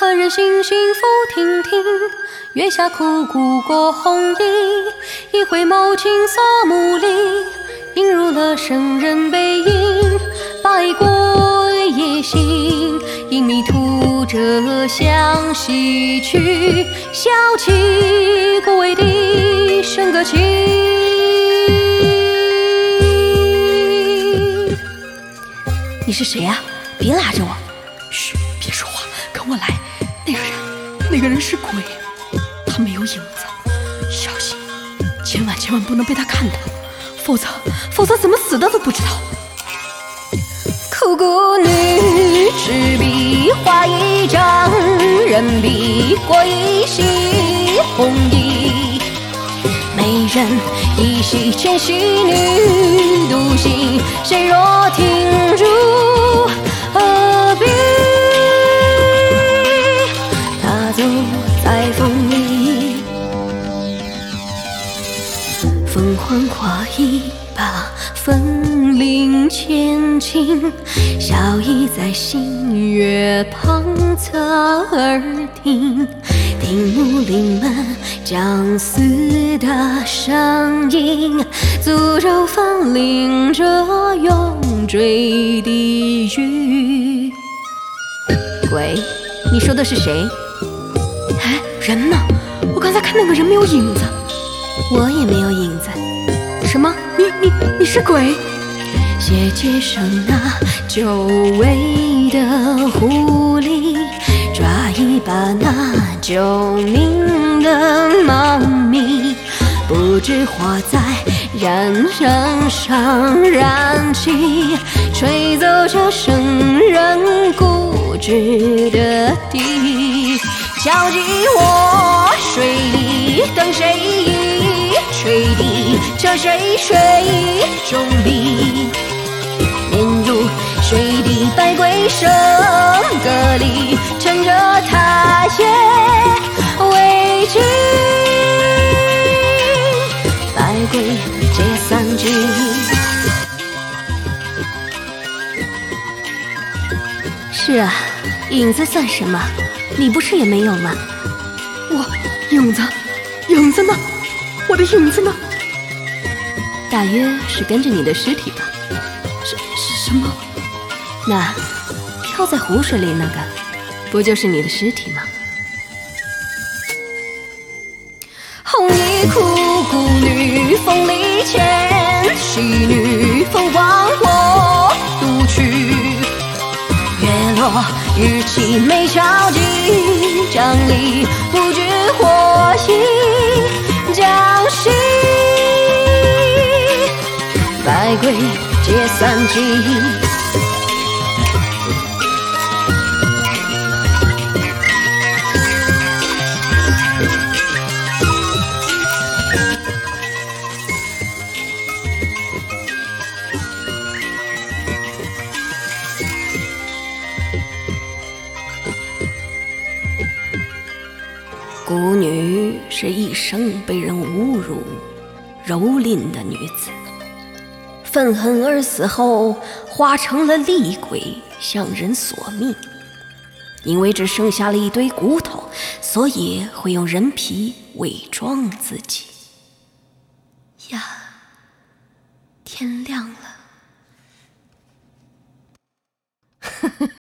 何人心心浮亭亭，月下枯骨过红衣。一回眸青锁目里，映入了圣人背影。百过夜行，因迷途折向西去。笑泣孤为笛声歌起。你是谁呀？别拉着我！ 嘘，别说话，跟我来。那个人是鬼，他没有影子，小心，千万不能被他看到，否则怎么死的都不知道。 苦姑女，执笔画一张，人比过一袭红衣。美人一袭千禧女，独行谁若听入何必？她走在风里，凤凰跨一把风铃前进，笑意在新月旁侧耳听，听木林们将死的声音，诅咒风铃着永坠地狱。鬼，你说的是谁？ 哎，人呢？我刚才看那个人没有影子。 我也没有影子。 什么？你是鬼？ 斜街上那久违的狐狸，抓一把那救命的猫咪，不知火在燃燃上燃起，吹走这生人固执的笛。交给我水里等谁移，吹笛这谁中笔，面如水滴百鬼声歌里，趁着他夜未尽，百鬼皆散尽。是啊，影子算什么？你不是也没有吗？ 影子呢？我的影子呢？ 大约是跟着你的尸体吧。 什么？ 那飘在湖水里那个，不就是你的尸体吗？红衣苦姑女风里牵，喜女凤凰我独去。月落日起没着急，张力不知火意将息，百鬼皆散尽。孤女是一生被人侮辱、蹂躏的女子，愤恨而死后化成了厉鬼，向人索命。因为只剩下了一堆骨头，所以会用人皮伪装自己。呀，天亮了。